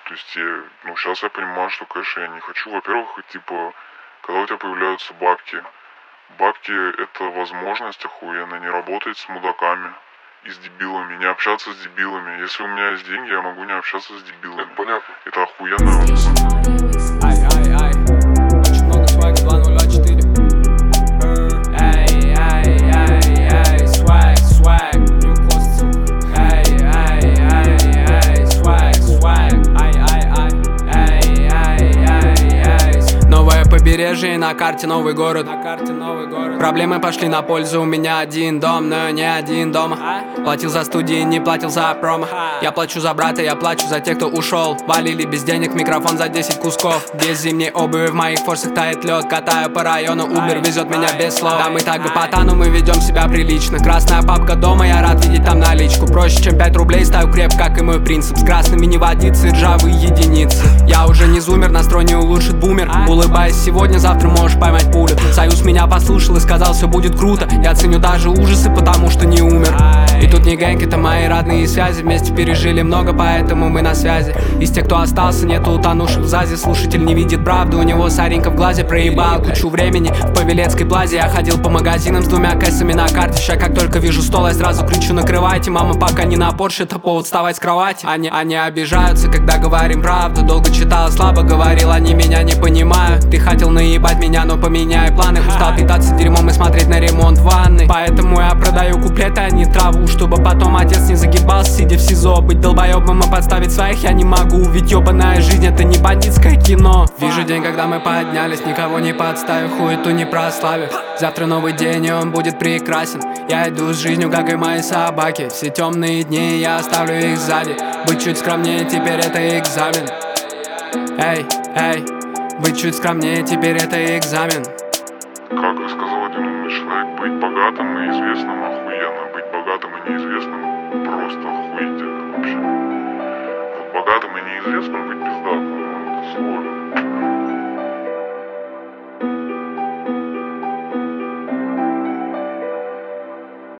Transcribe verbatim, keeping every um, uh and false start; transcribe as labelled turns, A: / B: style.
A: То есть, я, ну, сейчас я понимаю, что, конечно, я не хочу. Во-первых, типа, когда у тебя появляются бабки, бабки — это возможность охуенно не работать с мудаками и с дебилами, не общаться с дебилами. Если у меня есть деньги, я могу не общаться с дебилами. Это понятно. Это охуенная возможность.
B: Ай, ай, ай. Очень много свайга, два нуля четыре. Эй, эй, эй, эй, свайг, свайг, Ньюкасл. Эй, эй, эй, эй, свайг, свайг. Ай, ай, ай, эй, эй, эй, эй. Новое побережье, на карте новый город. На карте новый город. Проблемы пошли на пользу, у меня один дом, но не один дома. Платил за студии, не платил за промо. Я плачу за брата, я плачу за тех, кто ушел. Валили без денег, микрофон за десять кусков. Без зимней обуви в моих форсах тает лед. Катаю по району, Убер везет меня без слов. Да мы так гопота, но мы ведем себя прилично. Красная папка дома, я рад видеть там наличку. Проще, чем пять рублей, стою креп, как и мой принцип. С красными не водицы, ржавые единицы. Я уже не зумер, настрой не улучшит бумер. Улыбаясь сегодня, завтра можешь поймать пулю. Союз меня послушал и сказал, все будет круто. Я ценю даже ужасы, потому что не умер. И тут не гэнг, это мои родные связи. Вместе пережили много, поэтому мы на связи. Из тех, кто остался, нету утонувших в зазе. Слушатель не видит правды, у него соринка в глазе. Проебал кучу времени в Павелецкой плазе. Я ходил по магазинам с двумя кэссами на карте. Ща как только вижу стол, я сразу кричу: накрывайте. Мама пока не на Порше, это повод вставать с кровати. Они, они обижаются, когда говорим правду. Долго читал, слабо говорил, они меня не понимают. Ты хотел наебать меня, но поменяй планы. Устал питаться дерьмом и смотреть на ремонт ванны. Поэтому я продаю куплеты, а не траву, чтобы потом отец не загибался, сидя в СИЗО. Быть долбоебом и подставить своих я не могу, ведь ёбаная жизнь — это не бандитское кино. Вижу день, когда мы поднялись, никого не подставив, хуету не прославив. Завтра новый день, и он будет прекрасен. Я иду с жизнью, как и мои собаки. Все темные дни, я оставлю их сзади. Быть чуть скромнее, теперь это экзамен. Эй, эй, быть чуть скромнее, теперь это экзамен.
A: Как сказал один умный человек, быть богатым и известным охуенно, быть богатым и неизвестным просто охуительно вообще. Вот богатым и неизвестным быть пиздато, это сложно.